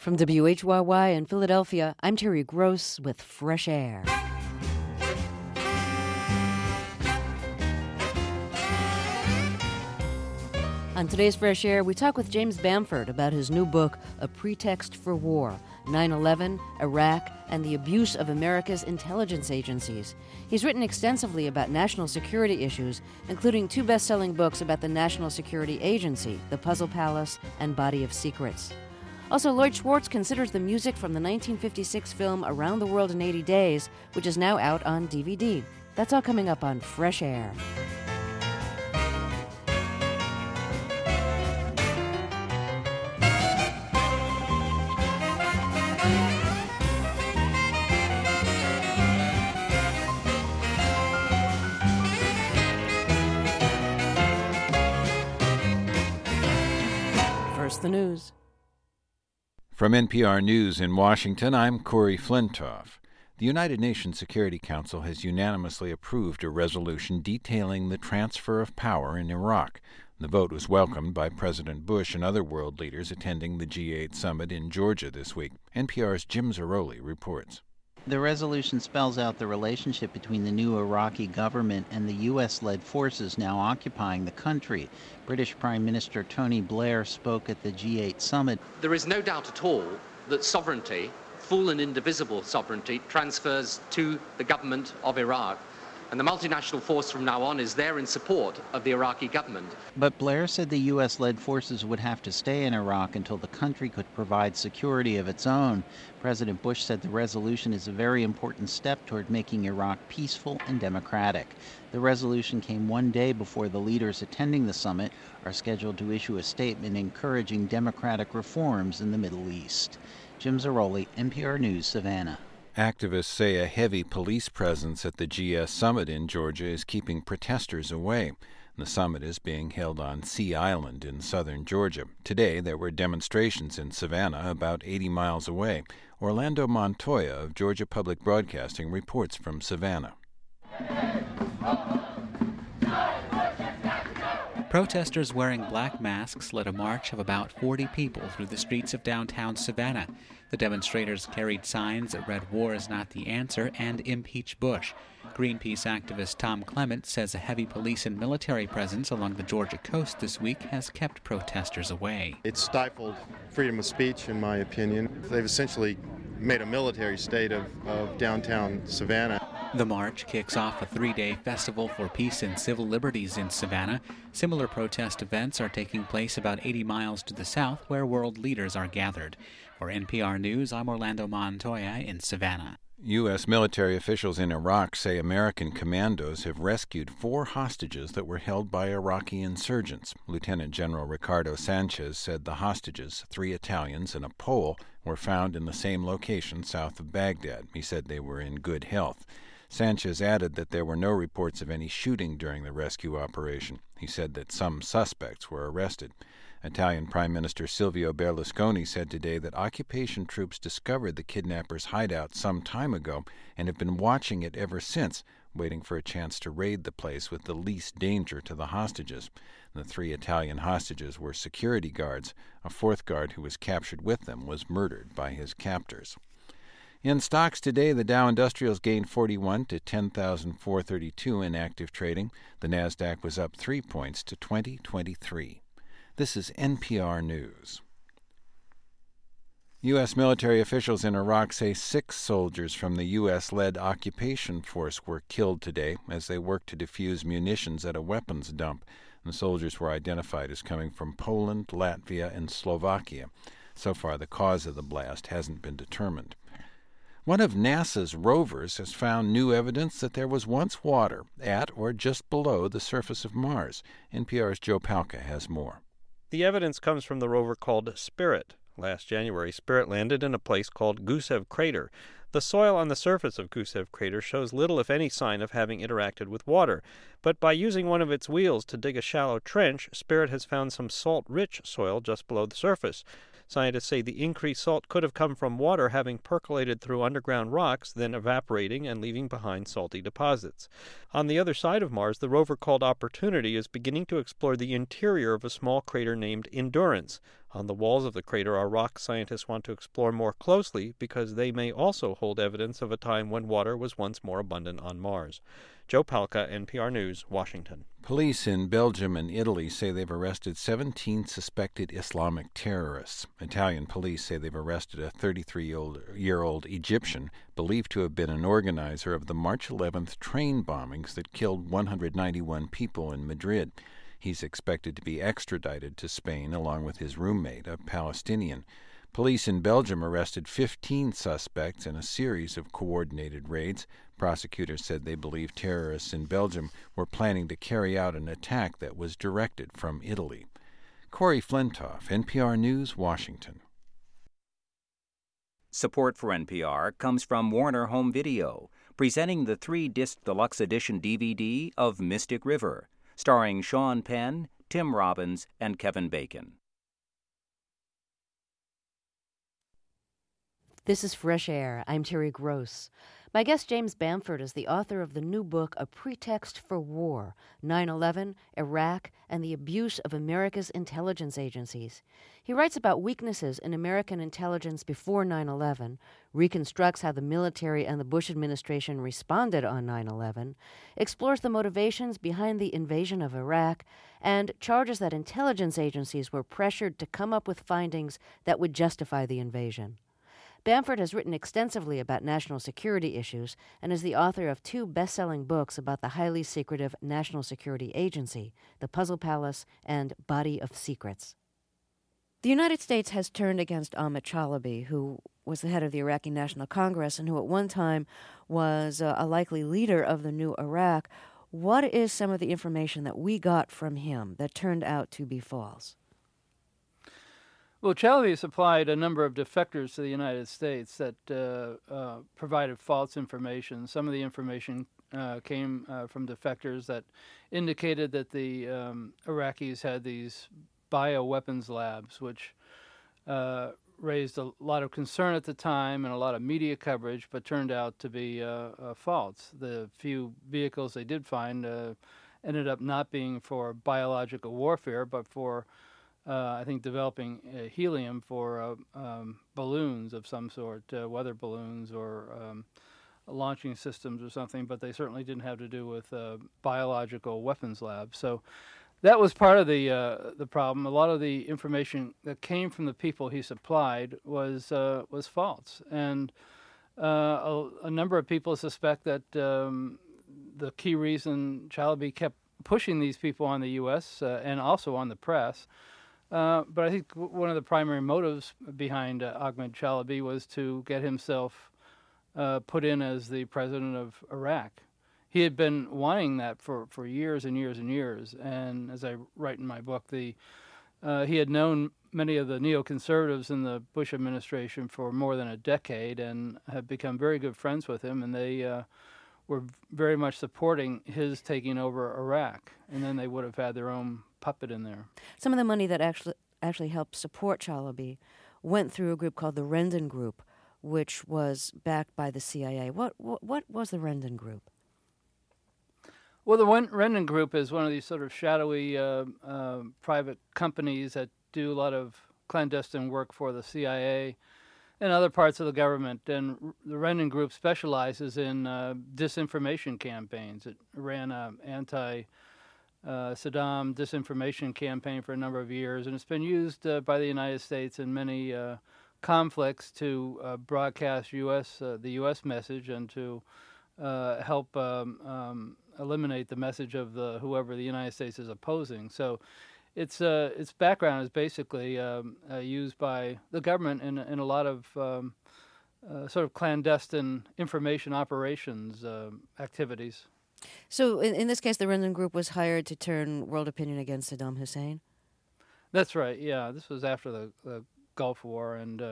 From WHYY in Philadelphia, I'm Terry Gross with Fresh Air. On today's Fresh Air, we talk with James Bamford about his new book, A Pretext for War, 9/11, Iraq, and the Abuse of America's Intelligence Agencies. He's written extensively about national security issues, including two best-selling books about the National Security Agency, The Puzzle Palace and Body of Secrets. Also, Lloyd Schwartz considers the music from the 1956 film Around the World in 80 Days, which is now out on DVD. That's all coming up on Fresh Air. The news. From NPR News in Washington, I'm Corey Flintoff. The United Nations Security Council has unanimously approved a resolution detailing the transfer of power in Iraq. The vote was welcomed by President Bush and other world leaders attending the G8 summit in Georgia this week. NPR's Jim Zarroli reports. The resolution spells out the relationship between the new Iraqi government and the U.S.-led forces now occupying the country. British Prime Minister Tony Blair spoke at the G8 summit. There is no doubt at all that sovereignty, full and indivisible sovereignty, transfers to the government of Iraq. And the multinational force from now on is there in support of the Iraqi government. But Blair said the U.S.-led forces would have to stay in Iraq until the country could provide security of its own. President Bush said the resolution is a very important step toward making Iraq peaceful and democratic. The resolution came one day before the leaders attending the summit are scheduled to issue a statement encouraging democratic reforms in the Middle East. Jim Zarroli, NPR News, Savannah. Activists say a heavy police presence at the GS summit in Georgia is keeping protesters away. The summit is being held on Sea Island in southern Georgia. Today, there were demonstrations in Savannah, about 80 miles away. Orlando Montoya of Georgia Public Broadcasting reports from Savannah. Protesters wearing black masks led a march of about 40 people through the streets of downtown Savannah. The demonstrators carried signs that read "War is not the answer" and "Impeach Bush." Greenpeace activist Tom Clement says a heavy police and military presence along the Georgia coast this week has kept protesters away. It's stifled freedom of speech, in my opinion. They've essentially made a military state of downtown Savannah. The march kicks off a 3-day festival for peace and civil liberties in Savannah. Similar protest events are taking place about 80 miles to the south, where world leaders are gathered. For NPR News, I'm Orlando Montoya in Savannah. U.S. military officials in Iraq say American commandos have rescued 4 hostages that were held by Iraqi insurgents. Lieutenant General Ricardo Sanchez said the hostages, 3 Italians and a Pole, were found in the same location south of Baghdad. He said they were in good health. Sanchez added that there were no reports of any shooting during the rescue operation. He said that some suspects were arrested. Italian Prime Minister Silvio Berlusconi said today that occupation troops discovered the kidnappers' hideout some time ago and have been watching it ever since, waiting for a chance to raid the place with the least danger to the hostages. The 3 Italian hostages were security guards. A 4th guard who was captured with them was murdered by his captors. In stocks today, the Dow Industrials gained 41 to 10,432 in active trading. The Nasdaq was up 3 points to 2023. This is NPR News. U.S. military officials in Iraq say 6 soldiers from the U.S.-led occupation force were killed today as they worked to defuse munitions at a weapons dump. The soldiers were identified as coming from Poland, Latvia, and Slovakia. So far, the cause of the blast hasn't been determined. One of NASA's rovers has found new evidence that there was once water at or just below the surface of Mars. NPR's Joe Palca has more. The evidence comes from the rover called Spirit. Last January, Spirit landed in a place called Gusev Crater. The soil on the surface of Gusev Crater shows little, if any, sign of having interacted with water. But by using one of its wheels to dig a shallow trench, Spirit has found some salt-rich soil just below the surface. Scientists say the increased salt could have come from water having percolated through underground rocks, then evaporating and leaving behind salty deposits. On the other side of Mars, the rover called Opportunity is beginning to explore the interior of a small crater named Endurance. On the walls of the crater are rocks scientists want to explore more closely because they may also hold evidence of a time when water was once more abundant on Mars. Joe Palca, NPR News, Washington. Police in Belgium and Italy say they've arrested 17 suspected Islamic terrorists. Italian police say they've arrested a 33-year-old Egyptian believed to have been an organizer of the March 11th train bombings that killed 191 people in Madrid. He's expected to be extradited to Spain along with his roommate, a Palestinian. Police in Belgium arrested 15 suspects in a series of coordinated raids. Prosecutors said they believe terrorists in Belgium were planning to carry out an attack that was directed from Italy. Corey Flintoff, NPR News, Washington. Support for NPR comes from Warner Home Video, presenting the 3-disc deluxe edition DVD of Mystic River, starring Sean Penn, Tim Robbins, and Kevin Bacon. This is Fresh Air. I'm Terry Gross. My guest, James Bamford, is the author of the new book, A Pretext for War, 9/11, Iraq, and the Abuse of America's Intelligence Agencies. He writes about weaknesses in American intelligence before 9/11, reconstructs how the military and the Bush administration responded on 9/11, explores the motivations behind the invasion of Iraq, and charges that intelligence agencies were pressured to come up with findings that would justify the invasion. Bamford has written extensively about national security issues and is the author of 2 best-selling books about the highly secretive National Security Agency, The Puzzle Palace and Body of Secrets. The United States has turned against Ahmed Chalabi, who was the head of the Iraqi National Congress and who at one time was a likely leader of the new Iraq. What is some of the information that we got from him that turned out to be false? Well, Chalabi supplied a number of defectors to the United States that provided false information. Some of the information came from defectors that indicated that the Iraqis had these bioweapons labs, which raised a lot of concern at the time and a lot of media coverage, but turned out to be false. The few vehicles they did find ended up not being for biological warfare, but for I think developing helium for balloons of some sort, weather balloons or launching systems or something, but they certainly didn't have to do with biological weapons labs. So that was part of the problem. A lot of the information that came from the people he supplied was false, and a number of people suspect that the key reason Chalabi kept pushing these people on the U.S. And also on the press. But I think one of the primary motives behind Ahmed Chalabi was to get himself put in as the president of Iraq. He had been wanting that for years and years and years. And as I write in my book, he had known many of the neoconservatives in the Bush administration for more than a decade and had become very good friends with him. And they were very much supporting his taking over Iraq. And then they would have had their own puppet in there. Some of the money that actually helped support Chalabi went through a group called the Rendon Group, which was backed by the CIA. What was the Rendon Group? Well, the Rendon Group is one of these sort of shadowy private companies that do a lot of clandestine work for the CIA and other parts of the government. And the Rendon Group specializes in disinformation campaigns. It ran an anti-Saddam disinformation campaign for a number of years, and it's been used by the United States in many conflicts to broadcast the U.S. message and to help eliminate the message of whoever the United States is opposing. So its background is basically used by the government in a lot of sort of clandestine information operations activities. So in this case, the Rendon Group was hired to turn world opinion against Saddam Hussein? That's right, yeah. This was after the Gulf War, and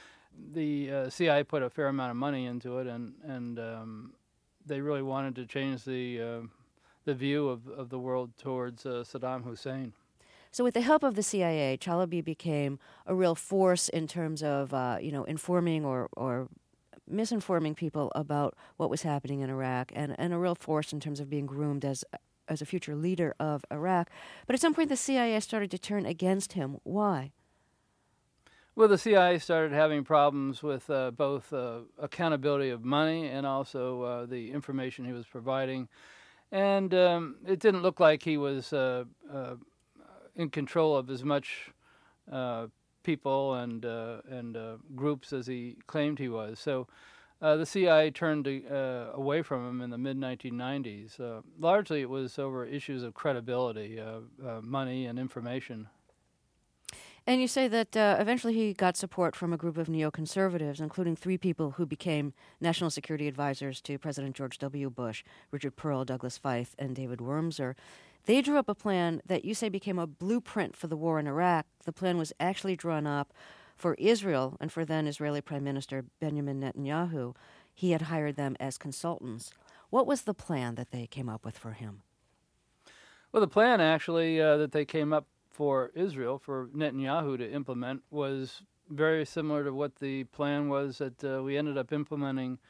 the CIA put a fair amount of money into it, and they really wanted to change the view of the world towards Saddam Hussein. So with the help of the CIA, Chalabi became a real force in terms of informing or misinforming people about what was happening in Iraq, and a real force in terms of being groomed as a future leader of Iraq. But at some point, the CIA started to turn against him. Why? Well, the CIA started having problems with both accountability of money and also the information he was providing. And it didn't look like he was in control of as much people and groups as he claimed he was. So the CIA turned away from him in the mid-1990s. Largely it was over issues of credibility, money and information. And you say that eventually he got support from a group of neoconservatives, including 3 people who became national security advisors to President George W. Bush: Richard Pearl, Douglas Feith, and David Wurmser. They drew up a plan that you say became a blueprint for the war in Iraq. The plan was actually drawn up for Israel and for then Israeli Prime Minister Benjamin Netanyahu. He had hired them as consultants. What was the plan that they came up with for him? Well, the plan actually that they came up for Israel, for Netanyahu to implement, was very similar to what the plan was that we ended up implementing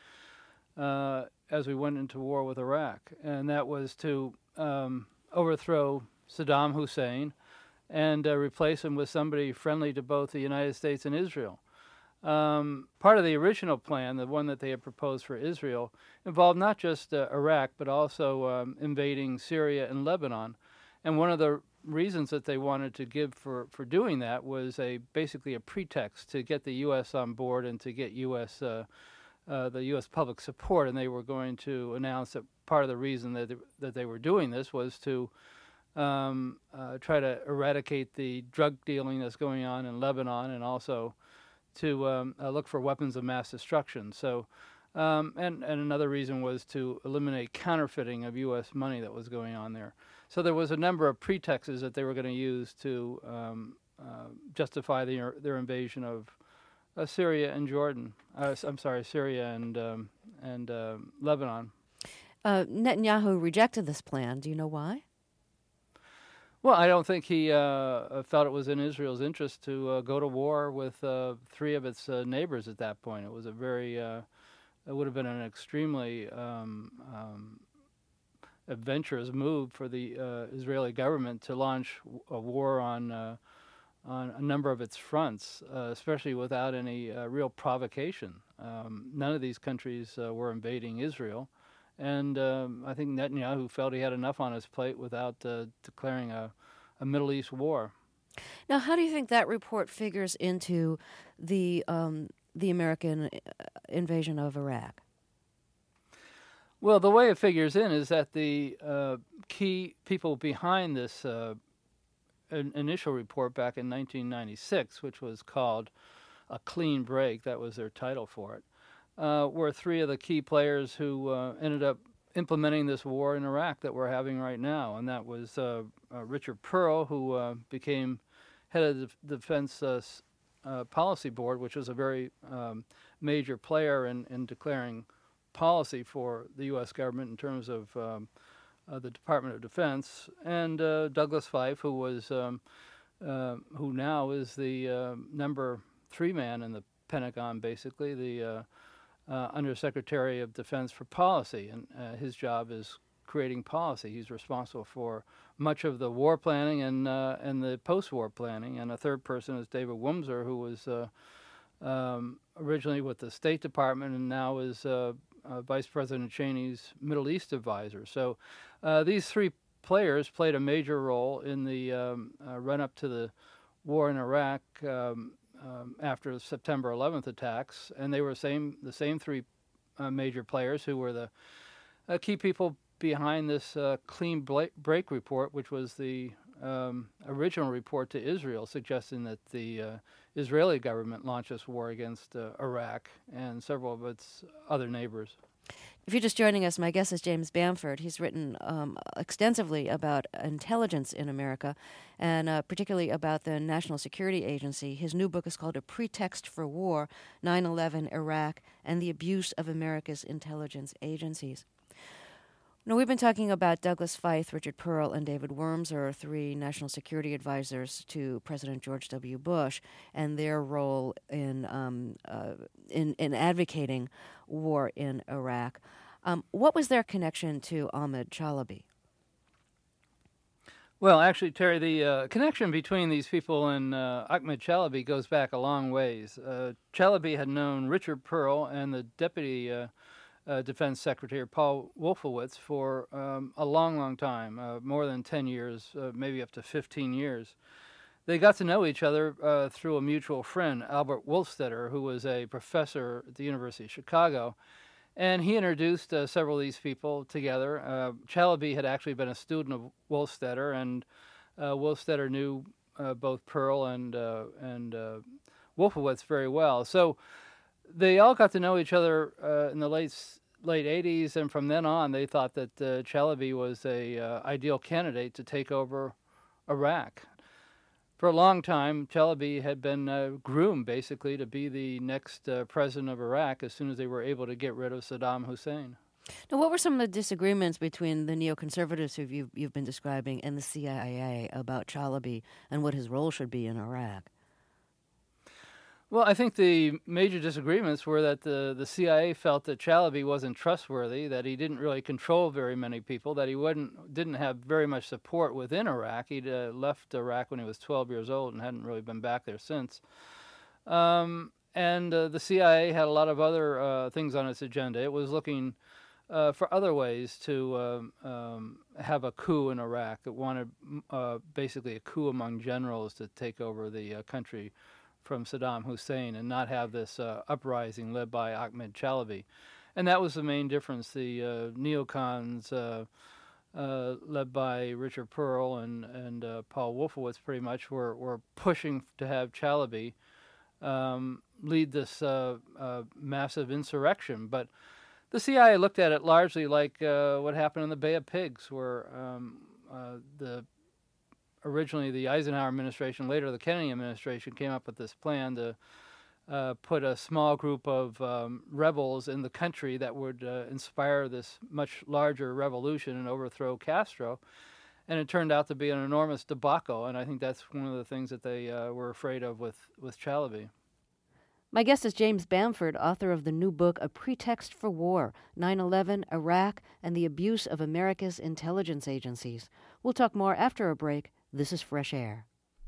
as we went into war with Iraq. And that was to overthrow Saddam Hussein and replace him with somebody friendly to both the United States and Israel. Part of the original plan, the one that they had proposed for Israel, involved not just Iraq, but also invading Syria and Lebanon. And one of the reasons that they wanted to give for doing that was basically a pretext to get the U.S. on board and to get the U.S. public support. And they were going to announce that part of the reason that they were doing this was to try to eradicate the drug dealing that's going on in Lebanon, and also to look for weapons of mass destruction. So, and another reason was to eliminate counterfeiting of U.S. money that was going on there. So there was a number of pretexts that they were going to use to justify their invasion of Syria and Jordan. Syria and Lebanon. Netanyahu rejected this plan. Do you know why? Well, I don't think he felt it was in Israel's interest to go to war with 3 of its neighbors at that point. It was a very, it would have been an extremely adventurous move for the Israeli government to launch a war on a number of its fronts, especially without any real provocation. None of these countries were invading Israel. And I think Netanyahu felt he had enough on his plate without declaring a Middle East war. Now, how do you think that report figures into the American invasion of Iraq? Well, the way it figures in is that the key people behind this initial report back in 1996, which was called A Clean Break, that was their title for it, were 3 of the key players who ended up implementing this war in Iraq that we're having right now. And that was Richard Pearl, who became head of the Defense Policy Board, which was a very major player in declaring policy for the U.S. government in terms of the Department of Defense, and Douglas Feith, who was who now is the number 3 man in the Pentagon, basically the Undersecretary of Defense for Policy, and his job is creating policy. He's responsible for much of the war planning and the post-war planning. And a third person is David Wurmser, who was originally with the State Department and now is Vice President Cheney's Middle East advisor. So these 3 players played a major role in the run-up to the war in Iraq after the September 11th attacks, and they were the same 3 major players who were the key people behind this Clean Break report, which was the original report to Israel, suggesting that the Israeli government launched this war against Iraq and several of its other neighbors. If you're just joining us, my guest is James Bamford. He's written extensively about intelligence in America, and particularly about the National Security Agency. His new book is called A Pretext for War, 9/11, Iraq, and the Abuse of America's Intelligence Agencies. Now, we've been talking about Douglas Feith, Richard Pearl, and David Wurmser, 3 national security advisors to President George W. Bush, and their role in advocating war in Iraq. What was their connection to Ahmad Chalabi? Well, actually, Terry, the connection between these people and Ahmed Chalabi goes back a long ways. Chalabi had known Richard Pearl and the Deputy Defense Secretary, Paul Wolfowitz, for a long, long time, more than 10 years, maybe up to 15 years. They got to know each other through a mutual friend, Albert Wolfstetter, who was a professor at the University of Chicago. And he introduced several of these people together. Chalabi had actually been a student of Wolfstetter, and Wolfstetter knew both Pearl and Wolfowitz very well. So they all got to know each other in the late 80s, and from then on, they thought that Chalabi was a ideal candidate to take over Iraq. For a long time, Chalabi had been groomed, basically, to be the next president of Iraq as soon as they were able to get rid of Saddam Hussein. Now, what were some of the disagreements between the neoconservatives who you've been describing and the CIA about Chalabi and what his role should be in Iraq? Well, I think the major disagreements were that the CIA felt that Chalabi wasn't trustworthy, that he didn't really control very many people, that he didn't have very much support within Iraq. He'd left Iraq when he was 12 years old and hadn't really been back there since. And the CIA had a lot of other things on its agenda. It was looking for other ways to have a coup in Iraq. It wanted basically a coup among generals to take over the country from Saddam Hussein and not have this uprising led by Ahmed Chalabi. And that was the main difference. The neocons led by Richard Pearl and Paul Wolfowitz pretty much were pushing to have Chalabi lead this massive insurrection. But the CIA looked at it largely like what happened in the Bay of Pigs, where originally the Eisenhower administration, later the Kennedy administration, came up with this plan to put a small group of rebels in the country that would inspire this much larger revolution and overthrow Castro. And it turned out to be an enormous debacle, and I think that's one of the things that they were afraid of with Chalabi. My guest is James Bamford, author of the new book, A Pretext for War, 9/11, Iraq, and the Abuse of America's Intelligence Agencies. We'll talk more after a break. This is Fresh Air.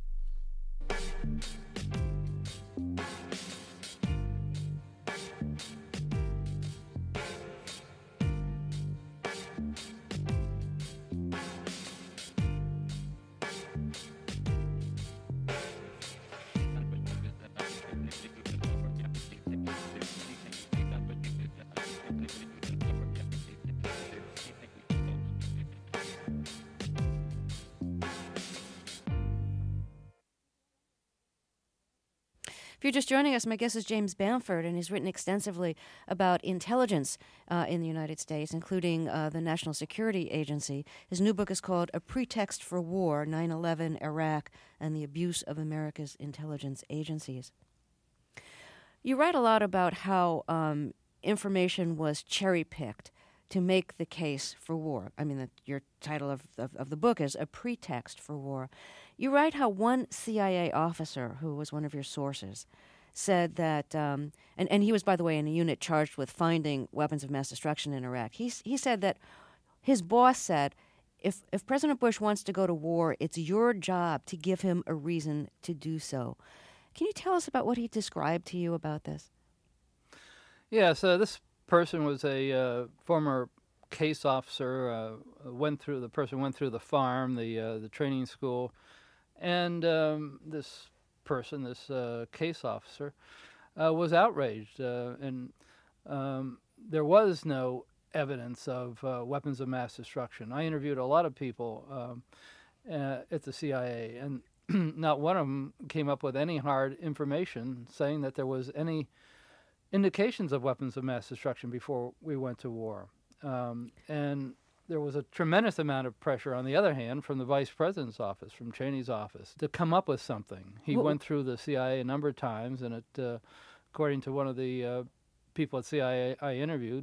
If you're just joining us, my guest is James Bamford, and he's written extensively about intelligence in the United States, including the National Security Agency. His new book is called A Pretext for War, 9/11, Iraq, and the Abuse of America's Intelligence Agencies. You write a lot about how information was cherry-picked to make the case for war. I mean, your title of the book is A Pretext for War. You write how one CIA officer, who was one of your sources, said that, and he was, by the way, in a unit charged with finding weapons of mass destruction in Iraq. He said that his boss said, if President Bush wants to go to war, it's your job to give him a reason to do so. Can you tell us about what he described to you about this? Yeah, so this person was a former case officer. The person went through the farm, the training school, and this person, this case officer, was outraged, and there was no evidence of weapons of mass destruction. I interviewed a lot of people at the CIA, and not one of them came up with any hard information saying that there was any indications of weapons of mass destruction before we went to war. And there was a tremendous amount of pressure, on the other hand, from the vice president's office, from Cheney's office, to come up with something. He went through the CIA a number of times, and according to one of the people at CIA I interviewed,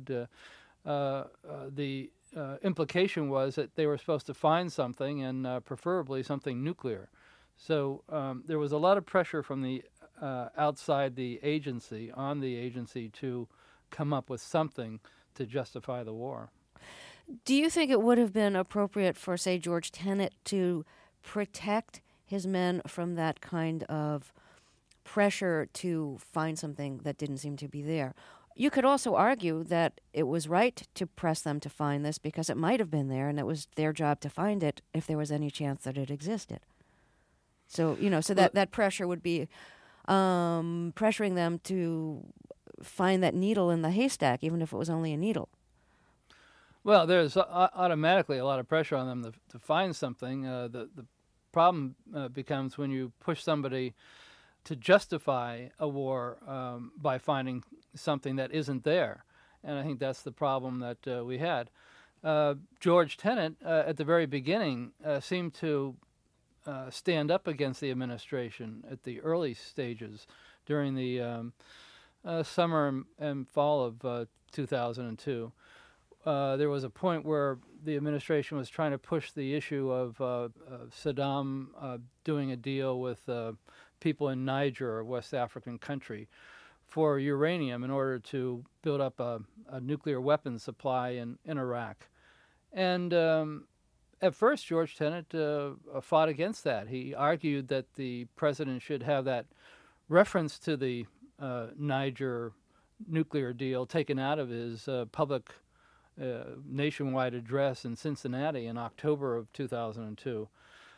the implication was that they were supposed to find something, and preferably something nuclear. So there was a lot of pressure from the outside the agency, on the agency, to come up with something to justify the war. Do you think it would have been appropriate for, say, George Tenet to protect his men from that kind of pressure to find something that didn't seem to be there? You could also argue that it was right to press them to find this because it might have been there, and it was their job to find it if there was any chance that it existed. So, that pressure would be pressuring them to find that needle in the haystack, even if it was only a needle. Well, there's automatically a lot of pressure on them to find something. The problem becomes when you push somebody to justify a war by finding something that isn't there. And I think that's the problem that we had. George Tenet, at the very beginning, seemed to stand up against the administration at the early stages during the summer and fall of 2002. There was a point where the administration was trying to push the issue of Saddam doing a deal with people in Niger, a West African country, for uranium in order to build up a nuclear weapons supply in Iraq. And at first, George Tenet fought against that. He argued that the president should have that reference to the Niger nuclear deal taken out of his public nationwide address in Cincinnati in October of 2002.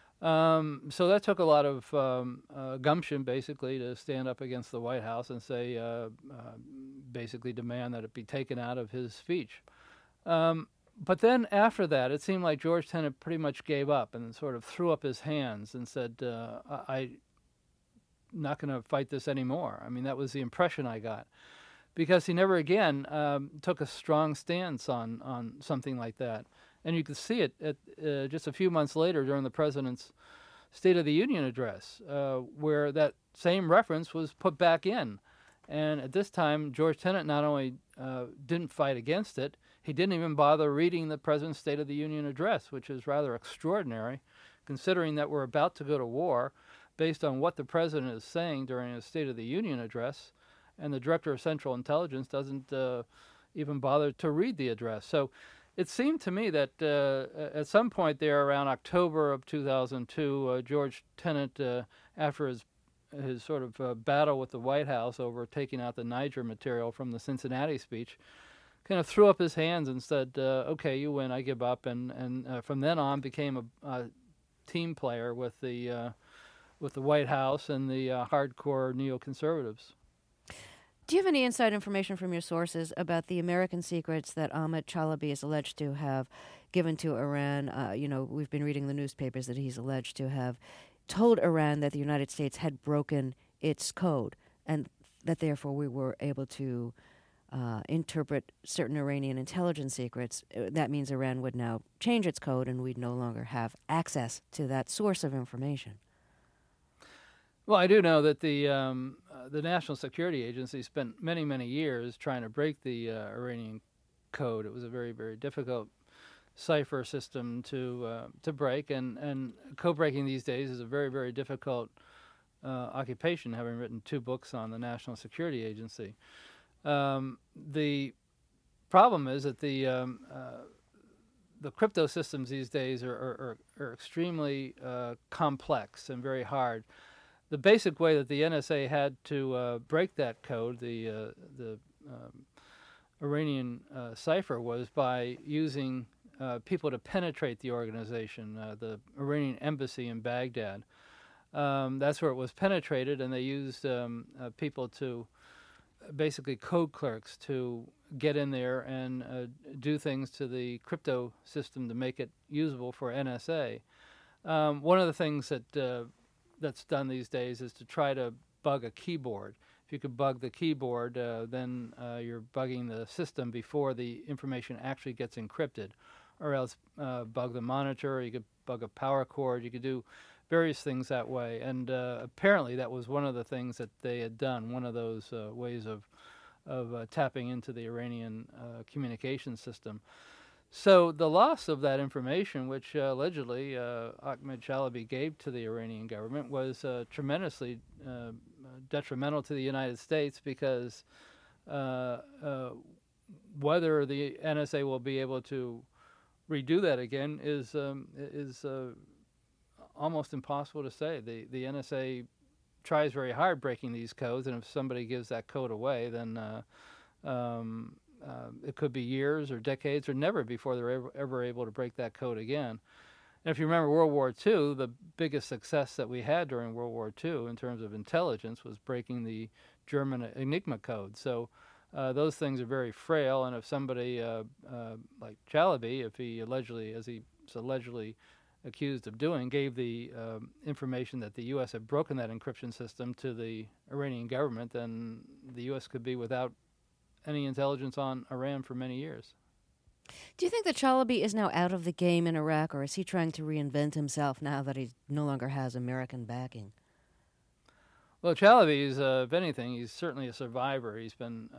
So that took a lot of gumption, basically, to stand up against the White House and say, basically demand that it be taken out of his speech. But then after that, it seemed like George Tenet pretty much gave up and sort of threw up his hands and said, I'm not going to fight this anymore. I mean, that was the impression I got. Because he never again took a strong stance on something like that. And you could see it at, just a few months later during the president's State of the Union address, where that same reference was put back in. And at this time, George Tenet not only didn't fight against it, he didn't even bother reading the president's State of the Union address, which is rather extraordinary, considering that we're about to go to war based on what the president is saying during his State of the Union address. And the director of Central Intelligence doesn't even bother to read the address. So it seemed to me that at some point there around October of 2002, George Tenet, after his sort of battle with the White House over taking out the Niger material from the Cincinnati speech, kind of threw up his hands and said, okay, you win, I give up. And from then on became a team player with the White House and the hardcore neoconservatives. Do you have any inside information from your sources about the American secrets that Ahmed Chalabi is alleged to have given to Iran? We've been reading the newspapers that he's alleged to have told Iran that the United States had broken its code and that therefore we were able to interpret certain Iranian intelligence secrets. That means Iran would now change its code and we'd no longer have access to that source of information. Well, I do know that the National Security Agency spent many, many years trying to break the Iranian code. It was a very, very difficult cipher system to break, and code breaking these days is a very, very difficult occupation, having written 2 books on the National Security Agency. The problem is that the crypto systems these days are extremely complex and very hard. The basic way that the NSA had to break that code, the Iranian cipher, was by using people to penetrate the organization, the Iranian embassy in Baghdad. That's where it was penetrated, and they used people to, basically code clerks, to get in there and do things to the crypto system to make it usable for NSA. One of the things that's done these days is to try to bug a keyboard. If you could bug the keyboard, then you're bugging the system before the information actually gets encrypted. Or else bug the monitor, you could bug a power cord, you could do various things that way. And apparently that was one of the things that they had done, one of those ways of tapping into the Iranian communication system. So the loss of that information, which allegedly Ahmed Chalabi gave to the Iranian government, was tremendously detrimental to the United States, because whether the NSA will be able to redo that again is almost impossible to say. The NSA tries very hard breaking these codes, and if somebody gives that code away, then it could be years or decades or never before they're ever able to break that code again. And if you remember World War II, the biggest success that we had during World War II in terms of intelligence was breaking the German Enigma code. So those things are very frail, and if somebody like Chalabi, if he allegedly, as he's allegedly accused of doing, gave the information that the U.S. had broken that encryption system to the Iranian government, then the U.S. could be without any intelligence on Iran for many years. Do you think that Chalabi is now out of the game in Iraq, or is he trying to reinvent himself now that he no longer has American backing? Well, Chalabi is, if anything, he's certainly a survivor. He's been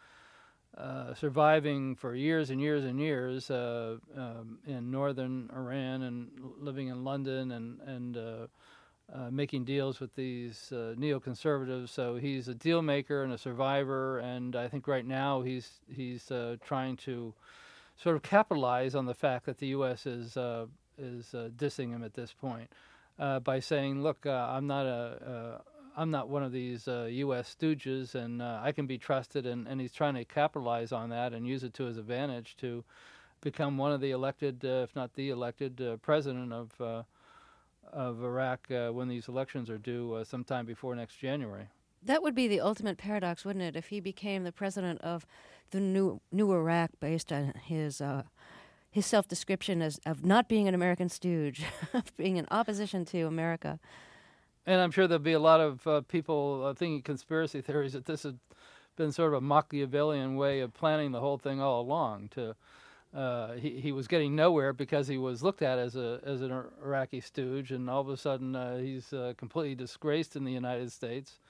surviving for years and years and years in northern Iran and living in London and making deals with these neoconservatives. So he's a deal maker and a survivor, and I think right now he's trying to sort of capitalize on the fact that the U.S. is dissing him at this point by saying, "Look, I'm not one of these U.S. stooges, and I can be trusted." And he's trying to capitalize on that and use it to his advantage to become one of the elected, if not the elected, president of Iraq when these elections are due sometime before next January. That would be the ultimate paradox, wouldn't it, if he became the president of the new Iraq based on his self-description as of not being an American stooge, of being in opposition to America. And I'm sure there'll be a lot of people thinking conspiracy theories that this has been sort of a Machiavellian way of planning the whole thing all along. He was getting nowhere because he was looked at as an Iraqi stooge, and all of a sudden he's completely disgraced in the United States.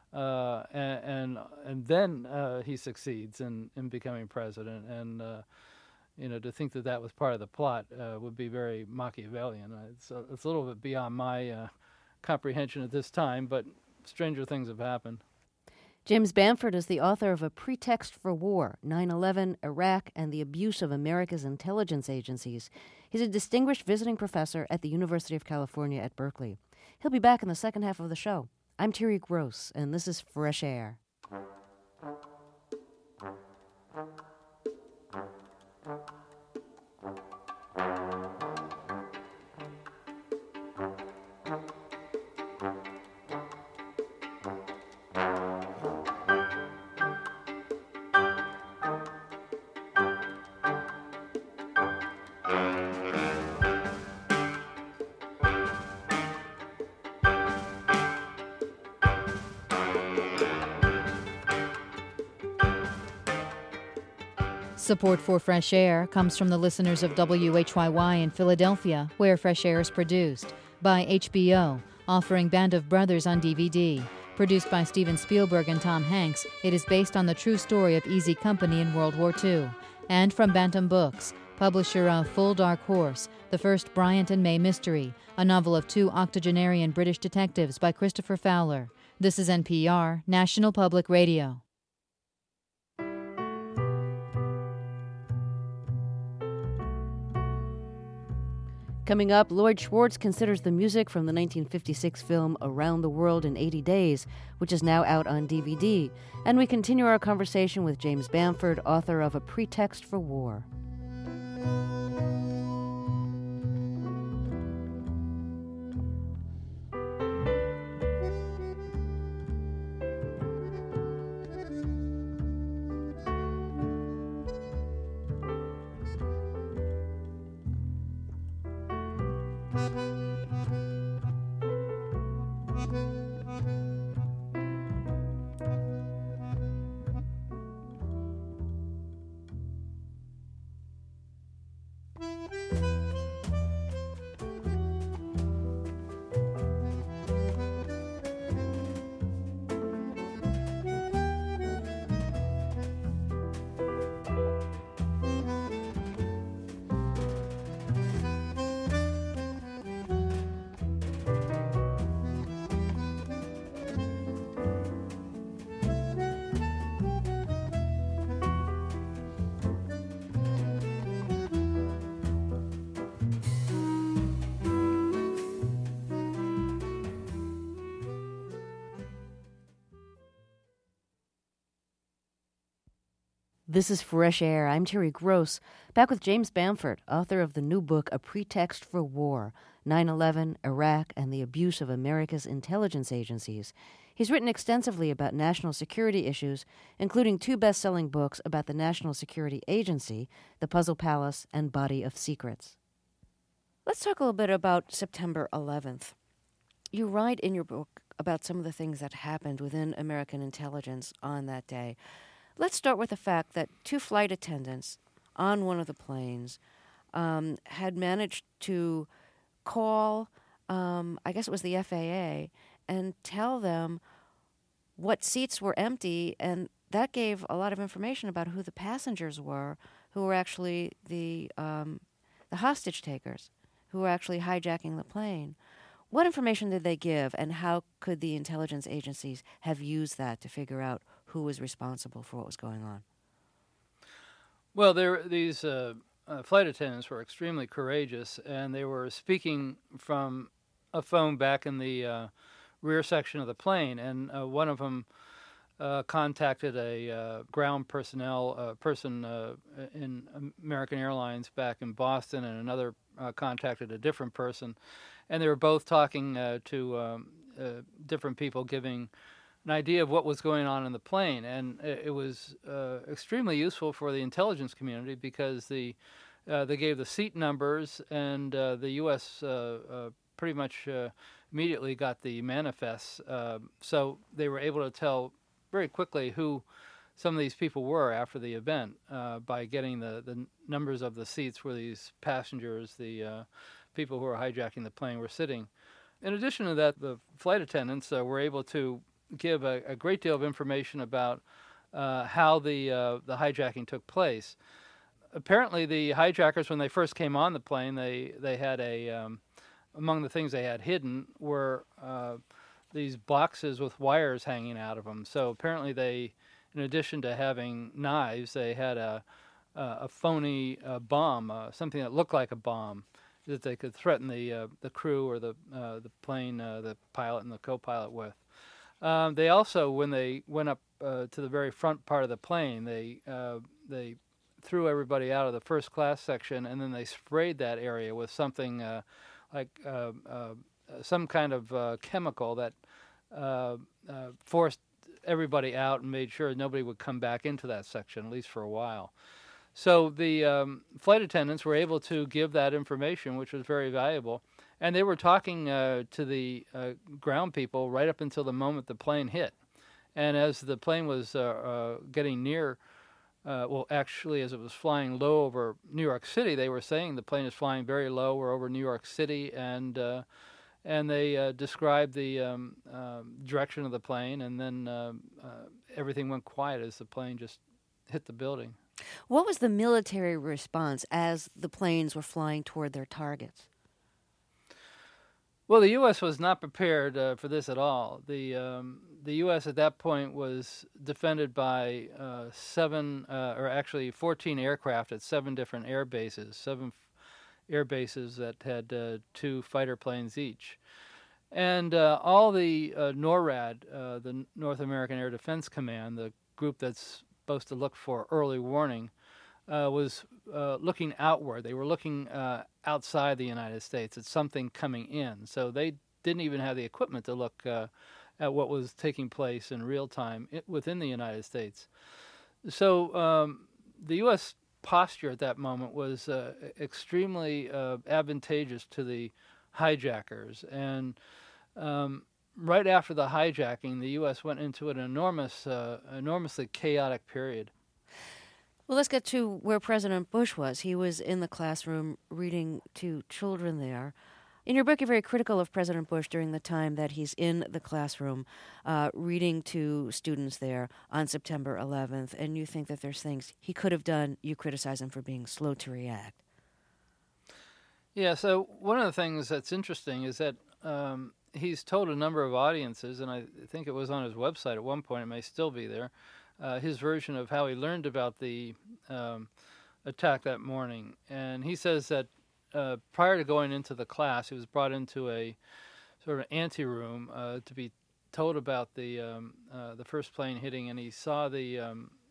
And then he succeeds in becoming president, and to think that was part of the plot would be very Machiavellian. It's a little bit beyond my comprehension at this time, but stranger things have happened. James Bamford is the author of A Pretext for War, 9/11, Iraq, and the Abuse of America's Intelligence Agencies. He's a distinguished visiting professor at the University of California at Berkeley. He'll be back in the second half of the show. I'm Thierry Gross, and this is Fresh Air. Support for Fresh Air comes from the listeners of WHYY in Philadelphia, where Fresh Air is produced, by HBO, offering Band of Brothers on DVD. Produced by Steven Spielberg and Tom Hanks, it is based on the true story of Easy Company in World War II. And from Bantam Books, publisher of Full Dark Horse, the first Bryant and May mystery, a novel of two octogenarian British detectives by Christopher Fowler. This is NPR, National Public Radio. Coming up, Lloyd Schwartz considers the music from the 1956 film Around the World in 80 Days, which is now out on DVD. And we continue our conversation with James Bamford, author of A Pretext for War. This is Fresh Air. I'm Terry Gross, back with James Bamford, author of the new book, A Pretext for War, 9/11, Iraq, and the Abuse of America's Intelligence Agencies. He's written extensively about national security issues, including 2 best-selling books about the National Security Agency, The Puzzle Palace and Body of Secrets. Let's talk a little bit about September 11th. You write in your book about some of the things that happened within American intelligence on that day. Let's start with the fact that 2 flight attendants on one of the planes had managed to call, I guess it was the FAA, and tell them what seats were empty, and that gave a lot of information about who the passengers were, who were actually the hostage takers, who were actually hijacking the plane. What information did they give, and how could the intelligence agencies have used that to figure out who was responsible for what was going on? Well, these flight attendants were extremely courageous, and they were speaking from a phone back in the rear section of the plane, and one of them contacted a ground personnel person in American Airlines back in Boston, and another contacted a different person, and they were both talking to different people, giving an idea of what was going on in the plane. And it was extremely useful for the intelligence community because they gave the seat numbers, and the U.S. Pretty much immediately got the manifests. So they were able to tell very quickly who some of these people were after the event by getting the numbers of the seats where these passengers, the people who were hijacking the plane, were sitting. In addition to that, the flight attendants were able to give a great deal of information about how the hijacking took place. Apparently, the hijackers, when they first came on the plane, they had among the things they had hidden were these boxes with wires hanging out of them. So apparently they, in addition to having knives, they had a phony bomb, something that looked like a bomb, that they could threaten the crew or the plane, the pilot and the co-pilot with. They also, when they went up to the very front part of the plane, they threw everybody out of the first class section, and then they sprayed that area with something like some kind of chemical that forced everybody out and made sure nobody would come back into that section, at least for a while. So the flight attendants were able to give that information, which was very valuable. And they were talking to the ground people right up until the moment the plane hit. And as the plane was getting near, actually, as it was flying low over New York City, they were saying the plane is flying very low. We're over New York City, and they described the direction of the plane, and then everything went quiet as the plane just hit the building. What was the military response as the planes were flying toward their targets? Well, the U.S. was not prepared for this at all. The U.S. at that point was defended by 14 aircraft at 7 different air bases, 7 air bases that had 2 fighter planes each. And all the NORAD, the North American Air Defense Command, the group that's supposed to look for early warning, was looking outward. They were looking outside the United States at something coming in. So they didn't even have the equipment to look at what was taking place in real time within the United States. So the U.S. posture at that moment was extremely advantageous to the hijackers. And right after the hijacking, the U.S. went into an enormously chaotic period. Well, let's get to where President Bush was. He was in the classroom reading to children there. In your book, you're very critical of President Bush during the time that he's in the classroom reading to students there on September 11th, and you think that there's things he could have done. You criticize him for being slow to react. Yeah, so one of the things that's interesting is that he's told a number of audiences, and I think it was on his website at one point, it may still be there, his version of how he learned about the attack that morning. And he says that prior to going into the class, he was brought into a sort of anteroom to be told about the first plane hitting, and he saw the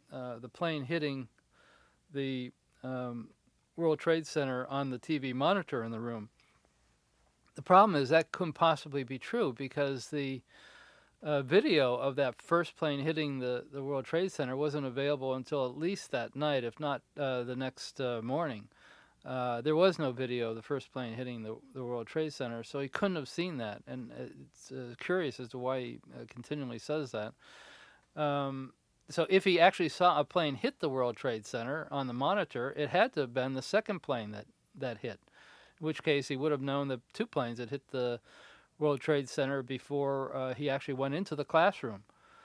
the plane hitting the World Trade Center on the TV monitor in the room. The problem is that couldn't possibly be true because the video of that first plane hitting the World Trade Center wasn't available until at least that night, if not the next morning. There was no video of the first plane hitting the World Trade Center, so he couldn't have seen that. And it's curious as to why he continually says that. So if he actually saw a plane hit the World Trade Center on the monitor, it had to have been the second plane that hit, in which case he would have known the two planes that hit the World Trade Center before he actually went into the classroom.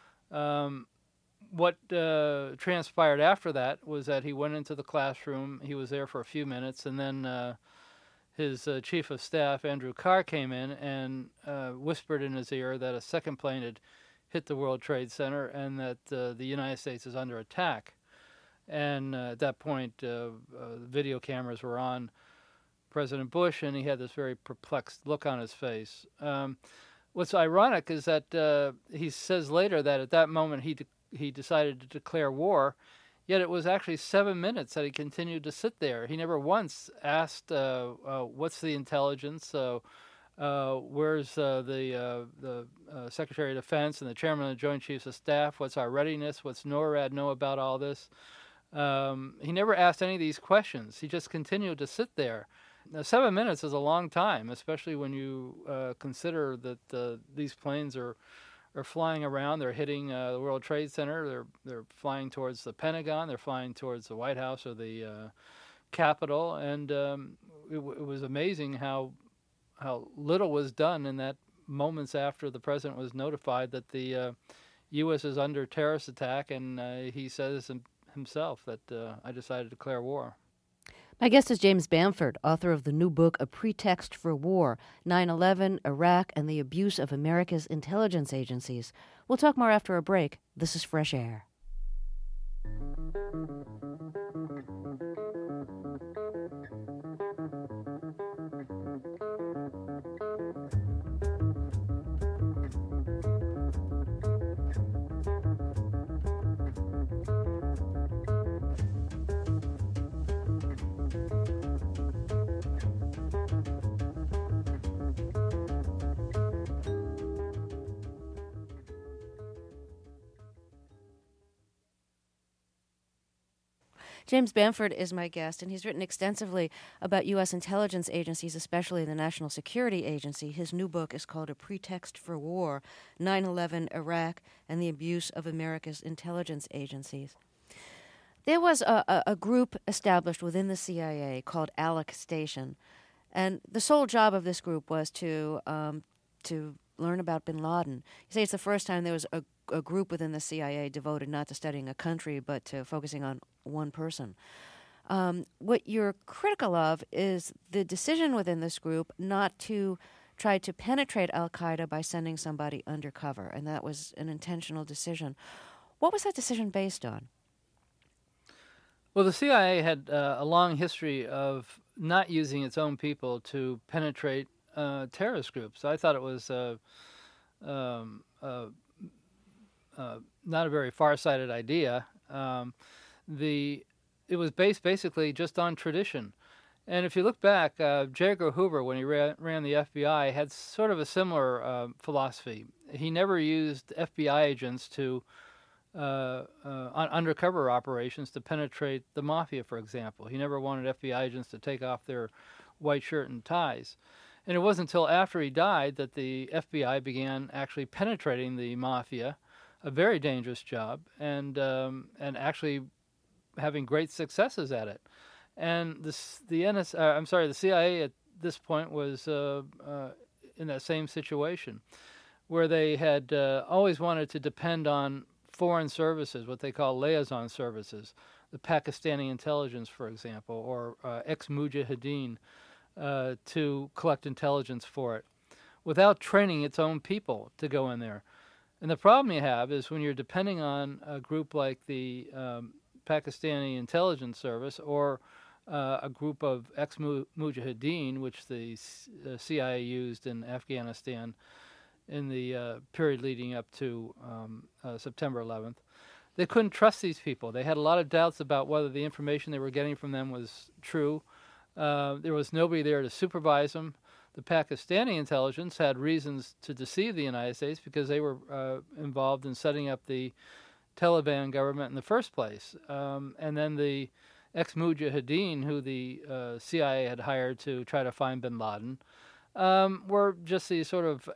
What transpired after that was that he went into the classroom, he was there for a few minutes, and then his chief of staff, Andrew Carr, came in and whispered in his ear that a second plane had hit the World Trade Center and that the United States is under attack. And at that point, video cameras were on President Bush, and he had this very perplexed look on his face. What's ironic is that he says later that at that moment he decided to declare war, yet it was actually 7 minutes that he continued to sit there. He never once asked, what's the intelligence, where's the Secretary of Defense and the Chairman of the Joint Chiefs of Staff, what's our readiness, what's NORAD know about all this. He never asked any of these questions. He just continued to sit there. Now, 7 minutes is a long time, especially when you consider that these planes are flying around. They're hitting the World Trade Center. They're flying towards the Pentagon. They're flying towards the White House or the Capitol. And it was amazing how little was done in that moments after the president was notified that the U.S. is under terrorist attack, and he says himself that I decided to declare war. My guest is James Bamford, author of the new book, A Pretext for War, 9/11, Iraq, and the Abuse of America's Intelligence Agencies. We'll talk more after a break. This is Fresh Air. James Bamford is my guest, and he's written extensively about U.S. intelligence agencies, especially the National Security Agency. His new book is called A Pretext for War, 9/11, Iraq, and the Abuse of America's Intelligence Agencies. There was a group established within the CIA called ALEC Station, and the sole job of this group was to learn about bin Laden. You say it's the first time there was a group within the CIA devoted not to studying a country but to focusing on one person. What you're critical of is the decision within this group not to try to penetrate al-Qaeda by sending somebody undercover, and that was an intentional decision. What was that decision based on? Well, the CIA had a long history of not using its own people to penetrate terrorist groups. I thought it was not a very far-sighted idea. It was based basically just on tradition. And if you look back, J. Edgar Hoover, when he ran the FBI, had sort of a similar philosophy. He never used FBI agents to on undercover operations to penetrate the mafia, for example. He never wanted FBI agents to take off their white shirt and ties. And it wasn't until after he died that the FBI began actually penetrating the mafia, a very dangerous job, and actually having great successes at it. And the CIA at this point was in that same situation, where they had always wanted to depend on foreign services, what they call liaison services, the Pakistani intelligence, for example, or ex-Mujahideen, to collect intelligence for it, without training its own people to go in there. And the problem you have is when you're depending on a group like the Pakistani intelligence service or a group of ex-Mujahideen, which the CIA used in Afghanistan in the period leading up to September 11th, they couldn't trust these people. They had a lot of doubts about whether the information they were getting from them was true. There was nobody there to supervise them. The Pakistani intelligence had reasons to deceive the United States because they were involved in setting up the Taliban government in the first place. And then the ex-Mujahideen, who the CIA had hired to try to find bin Laden, were just these sort of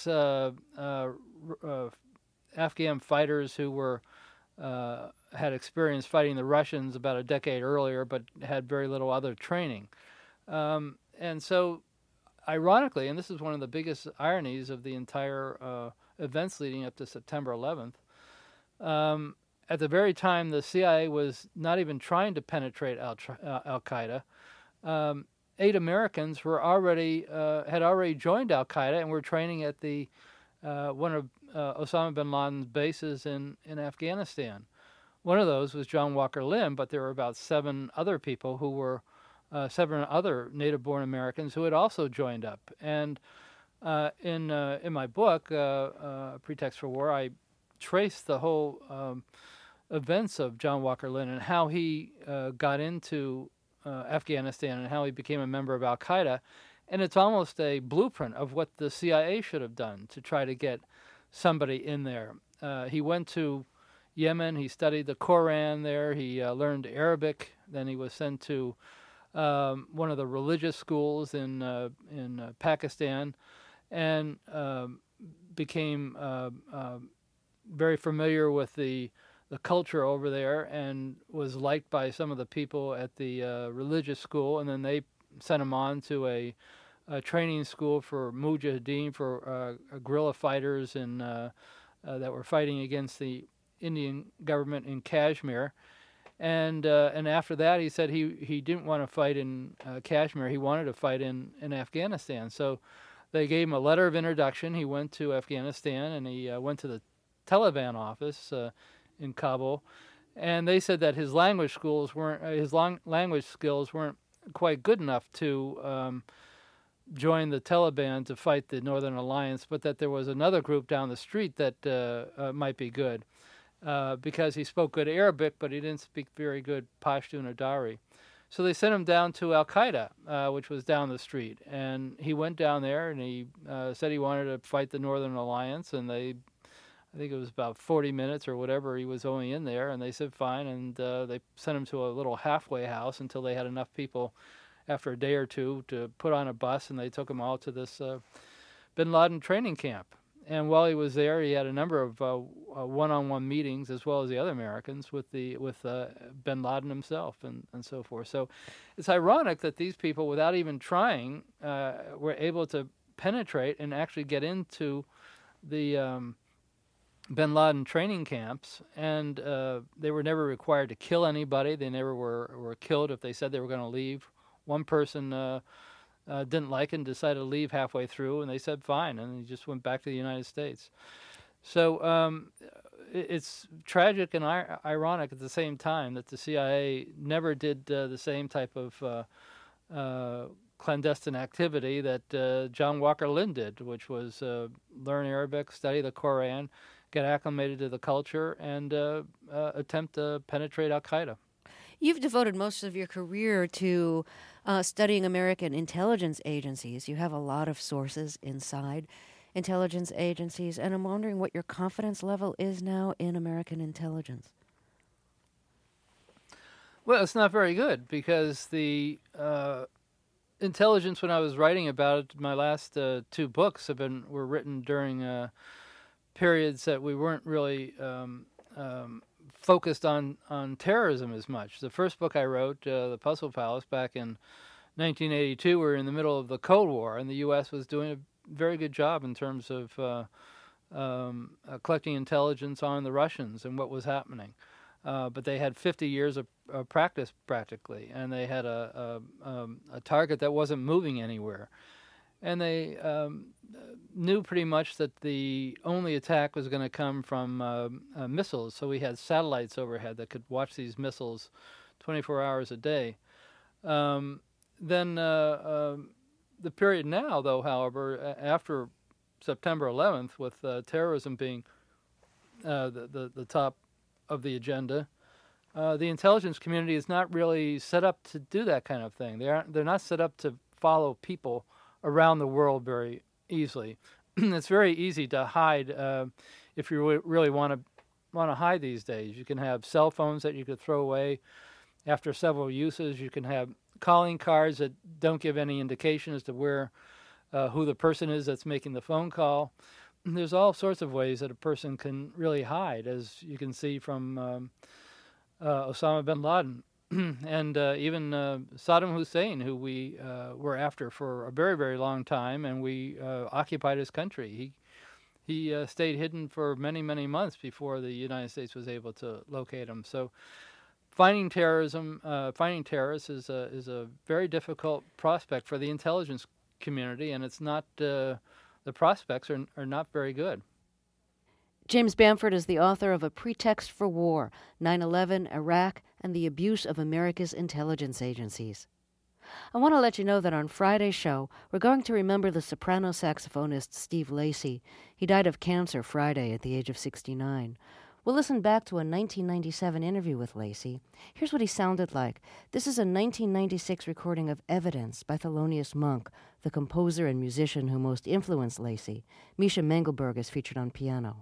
Afghan fighters who were had experience fighting the Russians about a decade earlier, but had very little other training. And so, ironically, and this is one of the biggest ironies of the entire events leading up to September 11th, at the very time the CIA was not even trying to penetrate Al-Qaeda, 8 Americans were had already joined Al-Qaeda and were training at the one of Osama bin Laden's bases in Afghanistan. One of those was John Walker Lindh, but there were about 7 other people who were 7 other native-born Americans who had also joined up. And in my book, Pretext for War, I traced the whole events of John Walker Lindh and how he got into Afghanistan and how he became a member of Al-Qaeda. And it's almost a blueprint of what the CIA should have done to try to get somebody in there. He went to Yemen. He studied the Quran there. He learned Arabic. Then he was sent to one of the religious schools in Pakistan, and became very familiar with the culture over there, and was liked by some of the people at the religious school. And then they sent him on to a training school for Mujahideen, for guerrilla fighters that were fighting against the Indian government in Kashmir. And after that, he said he didn't want to fight in Kashmir. He wanted to fight in Afghanistan. So they gave him a letter of introduction. He went to Afghanistan, and he went to the Taliban office in Kabul. And they said that his language skills weren't quite good enough to join the Taliban to fight the Northern Alliance, but that there was another group down the street that might be good. Because he spoke good Arabic, but he didn't speak very good Pashtun or Dari. So they sent him down to Al-Qaeda, which was down the street. And he went down there, and he said he wanted to fight the Northern Alliance, and I think it was about 40 minutes or whatever he was only in there, and they said fine, and they sent him to a little halfway house until they had enough people after a day or two to put on a bus, and they took him all to this bin Laden training camp. And while he was there, he had a number of one-on-one meetings, as well as the other Americans, with bin Laden himself and so forth. So it's ironic that these people, without even trying, were able to penetrate and actually get into the bin Laden training camps, and they were never required to kill anybody. They never were killed if they said they were going to leave. One person didn't like it and decided to leave halfway through, and they said fine, and he just went back to the United States. So it's tragic and ironic at the same time that the CIA never did the same type of clandestine activity that John Walker Lindh did, which was learn Arabic, study the Quran, get acclimated to the culture, and attempt to penetrate Al-Qaeda. You've devoted most of your career to studying American intelligence agencies. You have a lot of sources inside intelligence agencies, and I'm wondering what your confidence level is now in American intelligence. Well, it's not very good, because the intelligence, when I was writing about it, my last 2 books were written during periods that we weren't really focused on terrorism as much. The first book I wrote, The Puzzle Palace, back in 1982, we were in the middle of the Cold War, and the U.S. was doing a very good job in terms of collecting intelligence on the Russians and what was happening. But they had 50 years of practice, practically, and they had a target that wasn't moving anywhere. And they knew pretty much that the only attack was going to come from missiles. So we had satellites overhead that could watch these missiles 24 hours a day. Then the period now, though, however, after September 11th, with terrorism being the top of the agenda. The intelligence community is not really set up to do that kind of thing. They're not set up to follow people around the world very easily. It's very easy to hide if you really want to hide these days. You can have cell phones that you could throw away after several uses. You can have calling cards that don't give any indication as to who the person is that's making the phone call. There's all sorts of ways that a person can really hide, as you can see from Osama bin Laden and even Saddam Hussein, who we were after for a very, very long time, and we occupied his country. He stayed hidden for many, many months before the United States was able to locate him. So finding terrorists is a very difficult prospect for the intelligence community, and it's not the prospects are not very good. James Bamford is the author of A Pretext for War, 9/11, Iraq, and the Abuse of America's Intelligence Agencies. I want to let you know that on Friday's show, we're going to remember the soprano saxophonist Steve Lacy. He died of cancer Friday at the age of 69. We'll listen back to a 1997 interview with Lacy. Here's what he sounded like. This is a 1996 recording of Evidence by Thelonious Monk, the composer and musician who most influenced Lacy. Misha Mengelberg is featured on piano.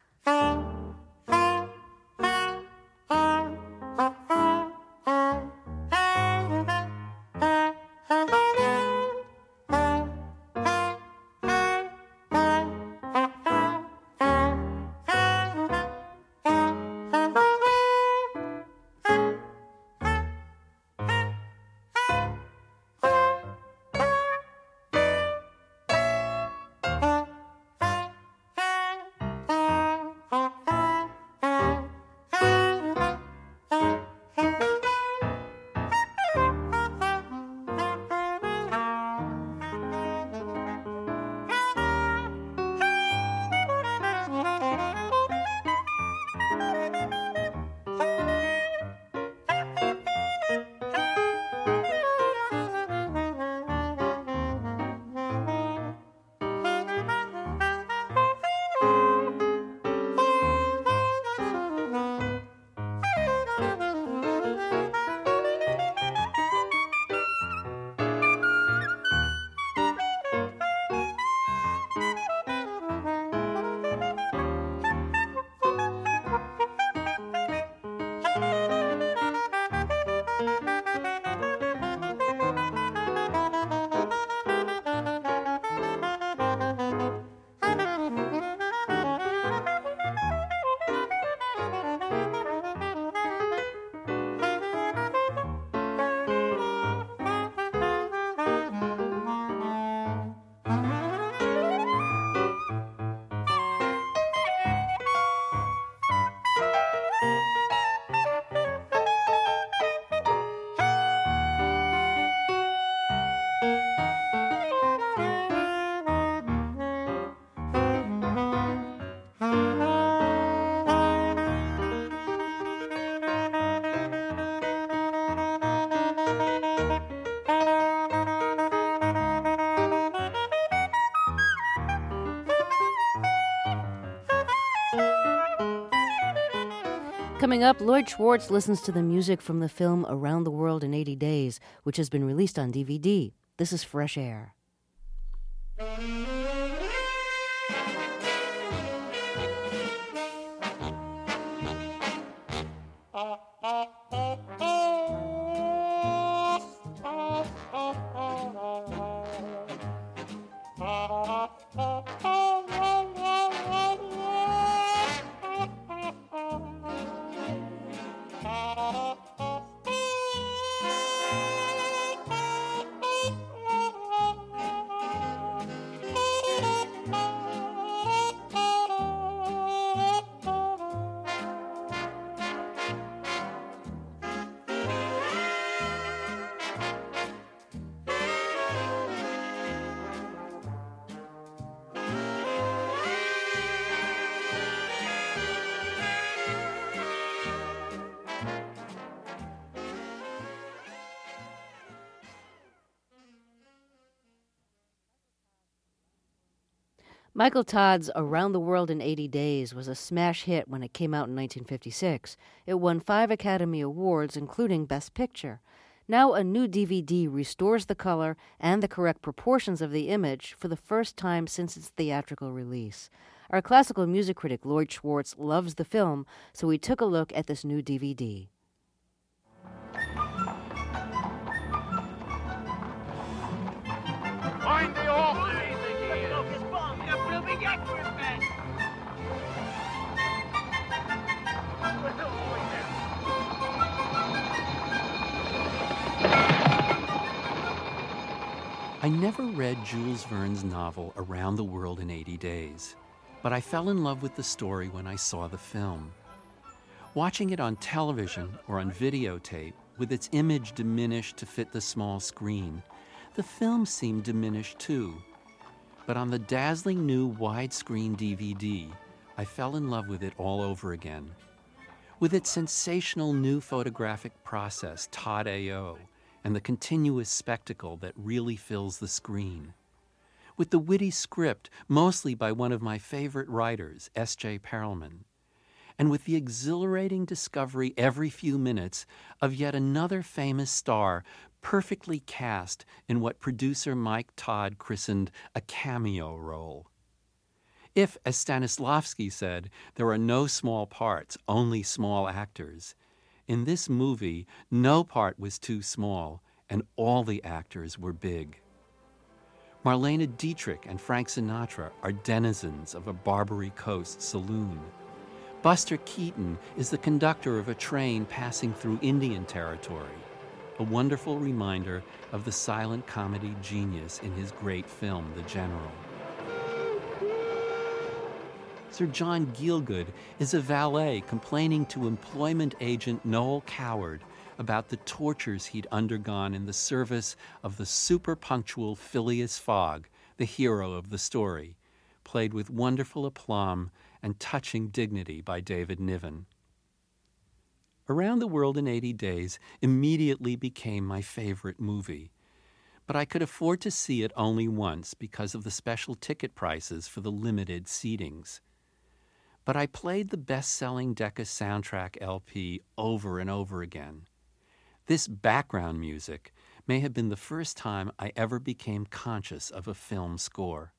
Coming up, Lloyd Schwartz listens to the music from the film Around the World in 80 Days, which has been released on DVD. This is Fresh Air. Michael Todd's Around the World in 80 Days was a smash hit when it came out in 1956. It won 5 Academy Awards, including Best Picture. Now a new DVD restores the color and the correct proportions of the image for the first time since its theatrical release. Our classical music critic Lloyd Schwartz loves the film, so we took a look at this new DVD. Find the office! I never read Jules Verne's novel Around the World in 80 Days, but I fell in love with the story when I saw the film. Watching it on television or on videotape, with its image diminished to fit the small screen, the film seemed diminished too. But on the dazzling new widescreen DVD, I fell in love with it all over again. With its sensational new photographic process, Todd AO, and the continuous spectacle that really fills the screen. With the witty script, mostly by one of my favorite writers, S.J. Perelman. And with the exhilarating discovery every few minutes of yet another famous star perfectly cast in what producer Mike Todd christened a cameo role. If, as Stanislavski said, there are no small parts, only small actors, in this movie, no part was too small, and all the actors were big. Marlene Dietrich and Frank Sinatra are denizens of a Barbary Coast saloon. Buster Keaton is the conductor of a train passing through Indian territory, a wonderful reminder of the silent comedy genius in his great film, The General. Sir John Gielgud is a valet complaining to employment agent Noel Coward about the tortures he'd undergone in the service of the super-punctual Phileas Fogg, the hero of the story, played with wonderful aplomb and touching dignity by David Niven. Around the World in 80 Days immediately became my favorite movie, but I could afford to see it only once because of the special ticket prices for the limited seatings. But I played the best-selling Decca soundtrack LP over and over again. This background music may have been the first time I ever became conscious of a film score.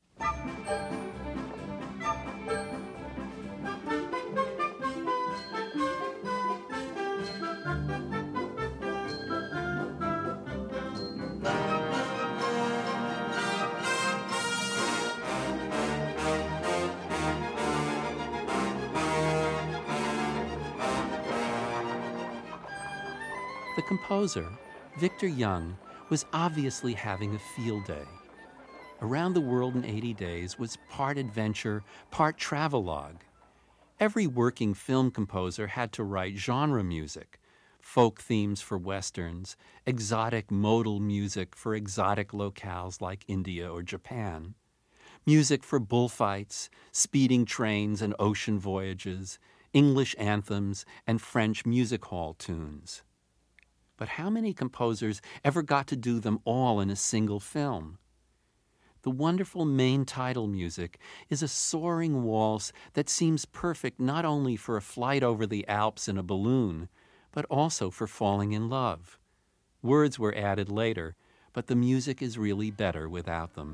The composer, Victor Young, was obviously having a field day. Around the World in 80 Days was part adventure, part travelogue. Every working film composer had to write genre music, folk themes for westerns, exotic modal music for exotic locales like India or Japan, music for bullfights, speeding trains and ocean voyages, English anthems, and French music hall tunes. But how many composers ever got to do them all in a single film? The wonderful main title music is a soaring waltz that seems perfect not only for a flight over the Alps in a balloon, but also for falling in love. Words were added later, but the music is really better without them.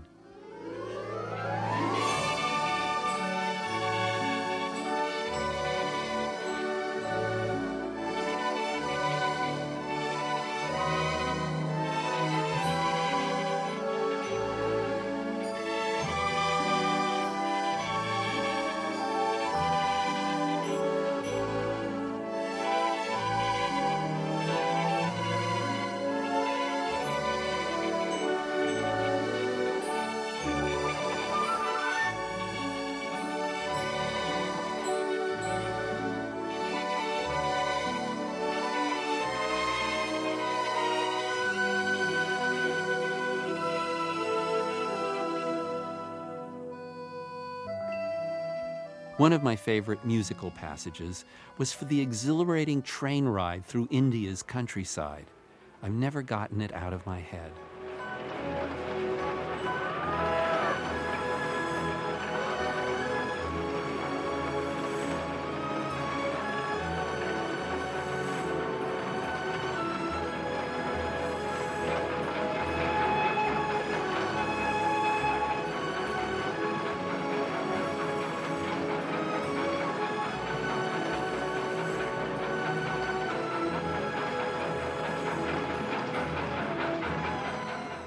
One of my favorite musical passages was for the exhilarating train ride through India's countryside. I've never gotten it out of my head.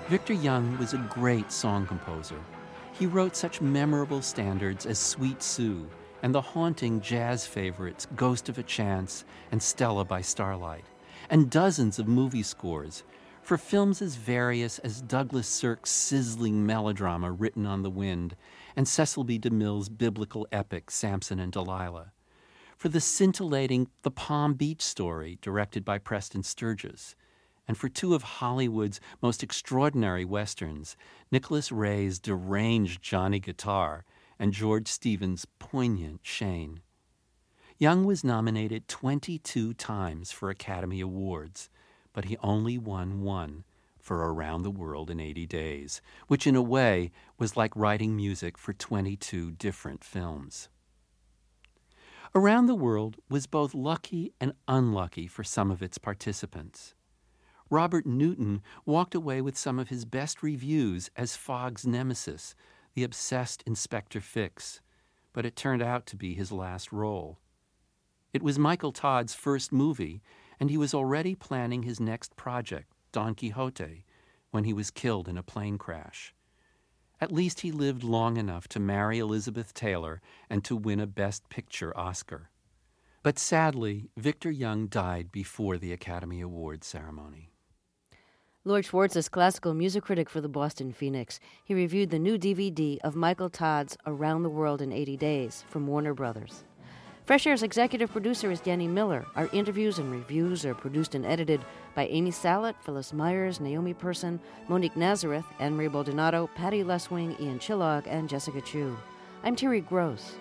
Victor Young was a great song composer. He wrote such memorable standards as Sweet Sue and the haunting jazz favorites Ghost of a Chance and Stella by Starlight, and dozens of movie scores for films as various as Douglas Sirk's sizzling melodrama Written on the Wind and Cecil B. DeMille's biblical epic Samson and Delilah, for the scintillating The Palm Beach Story directed by Preston Sturges, and for two of Hollywood's most extraordinary westerns, Nicholas Ray's deranged Johnny Guitar and George Stevens' poignant Shane. Young was nominated 22 times for Academy Awards, but he only won one for Around the World in 80 Days, which in a way was like writing music for 22 different films. Around the World was both lucky and unlucky for some of its participants. Robert Newton walked away with some of his best reviews as Fogg's nemesis, the obsessed Inspector Fix, but it turned out to be his last role. It was Michael Todd's first movie, and he was already planning his next project, Don Quixote, when he was killed in a plane crash. At least he lived long enough to marry Elizabeth Taylor and to win a Best Picture Oscar. But sadly, Victor Young died before the Academy Awards ceremony. Lloyd Schwartz is classical music critic for the Boston Phoenix. He reviewed the new DVD of Michael Todd's Around the World in 80 Days from Warner Brothers. Fresh Air's executive producer is Danny Miller. Our interviews and reviews are produced and edited by Amy Salet, Phyllis Myers, Naomi Person, Monique Nazareth, Anne-Marie Baldonado, Patty Leswing, Ian Chillog, and Jessica Chu. I'm Terry Gross.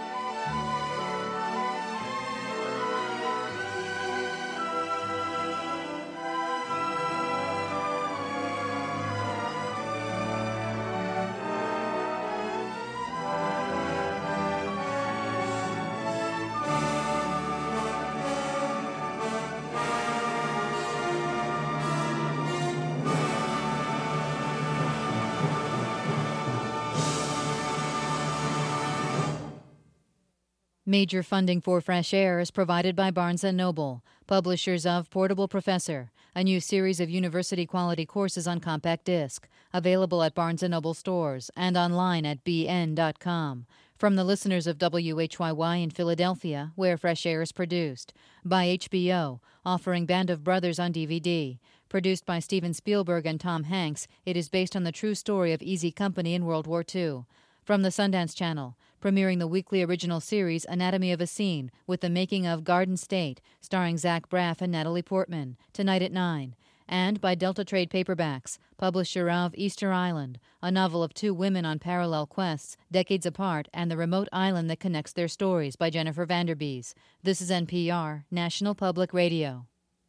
Major funding for Fresh Air is provided by Barnes & Noble, publishers of Portable Professor, a new series of university-quality courses on compact disc, available at Barnes & Noble stores and online at bn.com. From the listeners of WHYY in Philadelphia, where Fresh Air is produced. By HBO, offering Band of Brothers on DVD. Produced by Steven Spielberg and Tom Hanks, it is based on the true story of Easy Company in World War II. From the Sundance Channel, premiering the weekly original series Anatomy of a Scene with the making of Garden State, starring Zach Braff and Natalie Portman, tonight at 9. And by Delta Trade Paperbacks, publisher of Easter Island, a novel of two women on parallel quests, decades apart, and the remote island that connects their stories, by Jennifer Vanderbees. This is NPR, National Public Radio.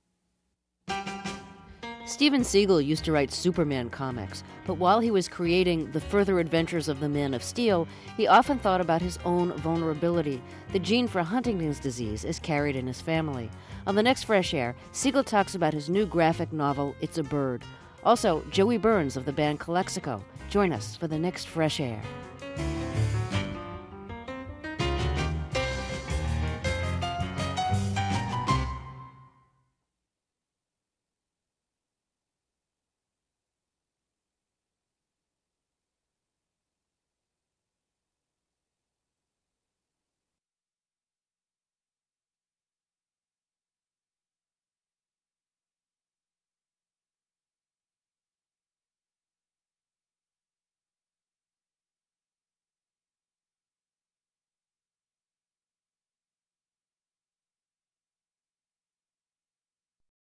Steven Seagal used to write Superman comics, but while he was creating The Further Adventures of the Man of Steel, he often thought about his own vulnerability. The gene for Huntington's disease is carried in his family. On the next Fresh Air, Seagal talks about his new graphic novel, It's a Bird. Also, Joey Burns of the band Calexico. Join us for the next Fresh Air.